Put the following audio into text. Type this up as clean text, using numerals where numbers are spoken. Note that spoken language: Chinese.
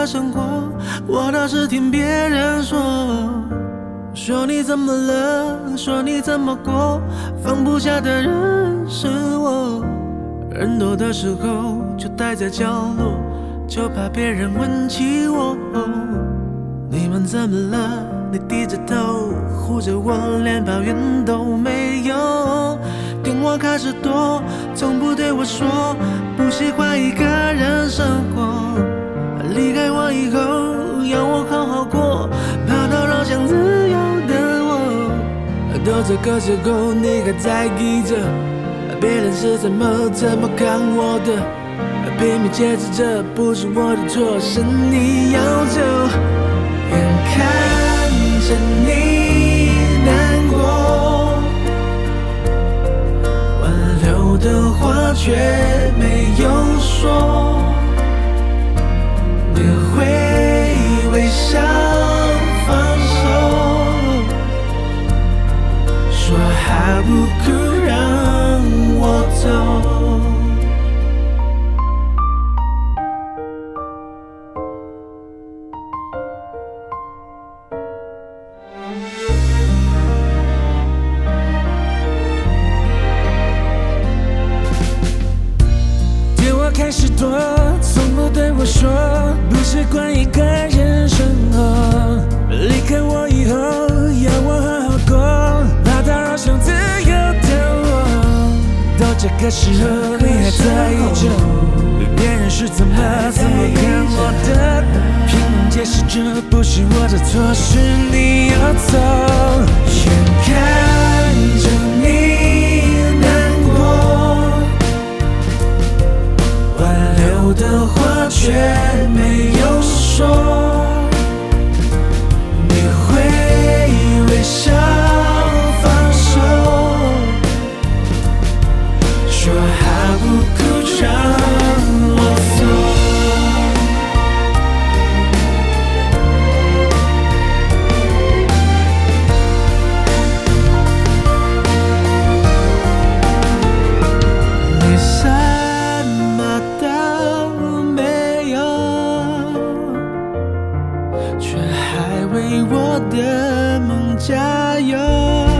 的生活，我倒是听别人说。说你怎么了？说你怎么过？放不下的人是我。人多的时候就待在角落，就怕别人问起我。你们怎么了？你低着头护着我，连抱怨都没有。电话开始多，从不对我说不喜欢一个人生活。离开我以后，要我好好过，怕打扰想自由的我。都这个时候，你还在意着别人是怎么看我的，拼命解释这不是我的错，是你要走。眼看着你难过，挽留的话却没有说，你会微笑放手，说好不哭让我走。开始多，从不对我说不习惯一个人生活。离开我以后，要我好好过，怕打扰想自由的我。到这个时候，你还在意着别人是怎么看我的，拼命解释这不是我的错，是你要走。眼看着你难过，挽留的话却没有说，你会微笑放手，说好不哭让我走。你什么都没有，却还为我的梦加油。